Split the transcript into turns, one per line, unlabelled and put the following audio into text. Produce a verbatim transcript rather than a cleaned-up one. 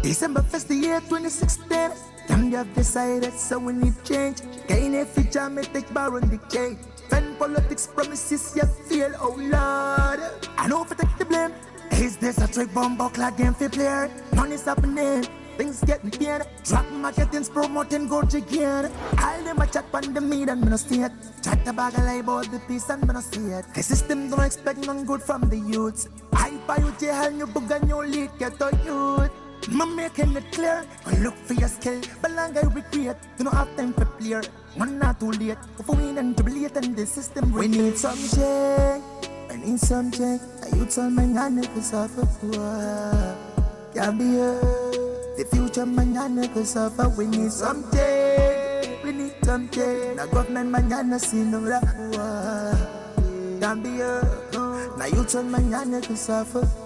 December first, the year twenty sixteen. Them you have decided, so we need change. Gain a feature, me take bar on the cake. Fan politics promises you feel, oh Lord. I know if I take the blame. Is this a trick bomb buckler game for player? None is happening. Things getting pain. Drop marketings, promoting go again. All them a chat on the meat and me no see it. Chat about a lie about the peace and me no see it. The system don't expect none good from the youths. I buy you jail, new book and new lead, get to youth. I'm making it clear, look for your skill. But long I recreate, you don't have time for player. One not too late, if we win and jubilate and the system we need some change. I need some change. I youth all my niggas suffer. Can't be here. The future man niggas suffer. We need some change. We need some change. The government man niggas see no rap. Can't be here. Now youth all my niggas suffer.